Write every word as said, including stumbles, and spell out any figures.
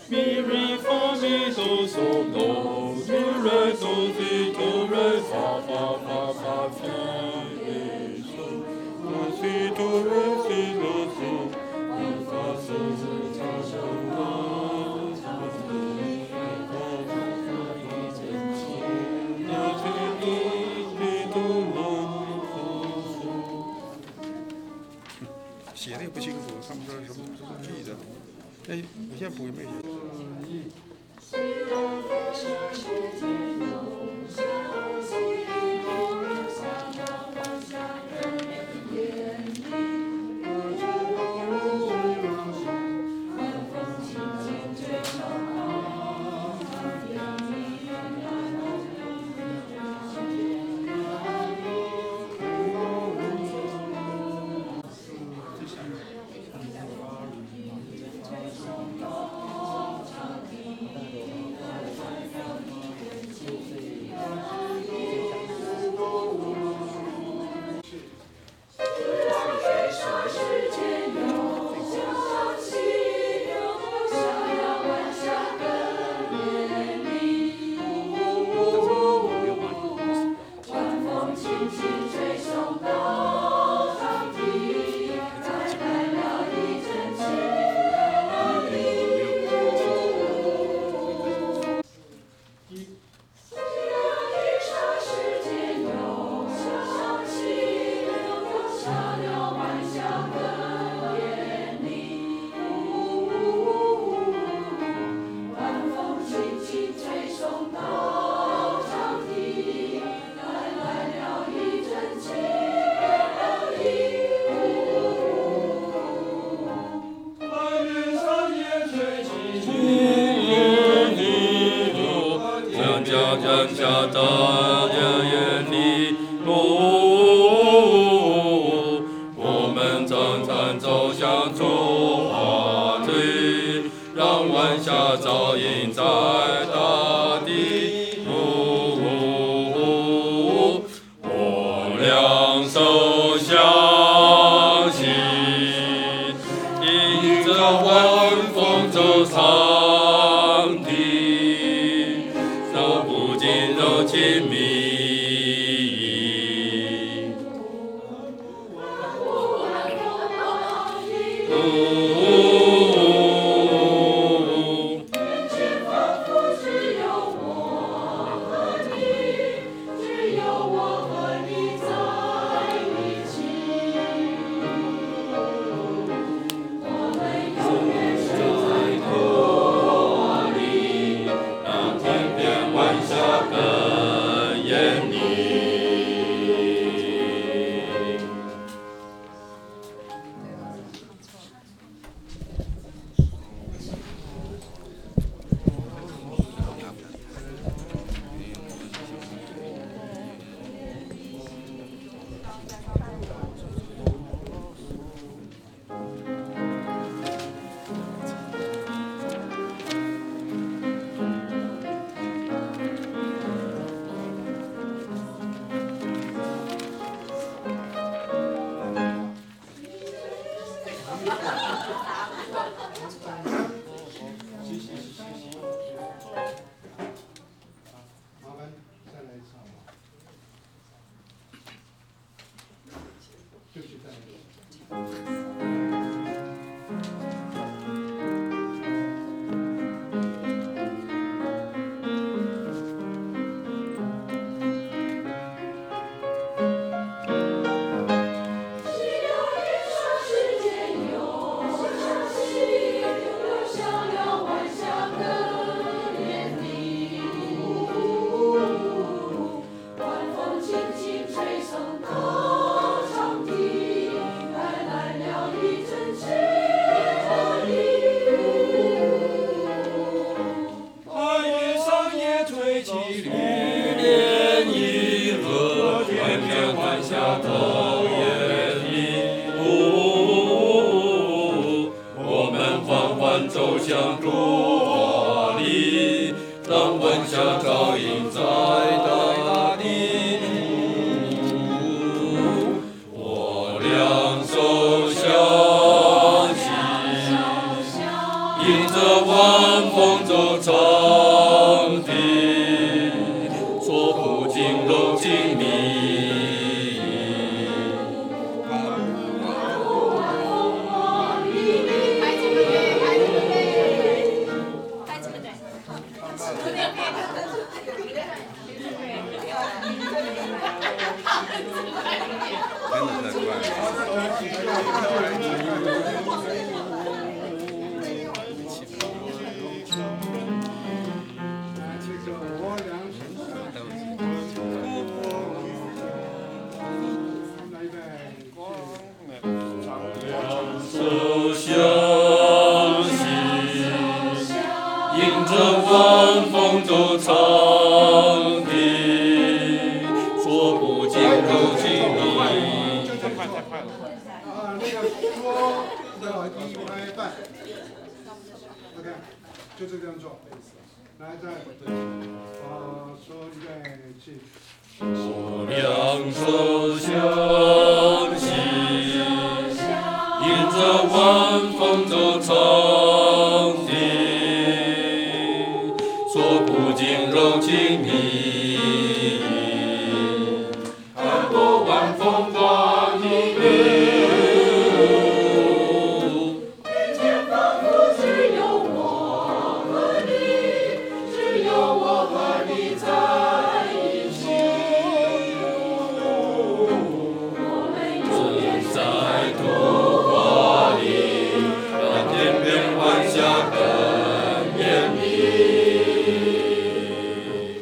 mi re fa mi do so do do re do si do re fa fa fa fa si re so do si do re si do so do fa si si cha cha ma cha si re fa fa fa i zen chi do si do si do lo so。写的也不清楚，看不出来什么什么句子。哎，我现在补有没有一迎着晚风走长堤，说不尽柔情蜜。手相惜，迎着晚风走长堤，说不尽柔情蜜。 太快太快了。 啊，那个说的一拍半 ，OK， 就这样做。来，再啊，说预备起。 我两手相惜，迎着晚风走长堤，说不尽柔情蜜。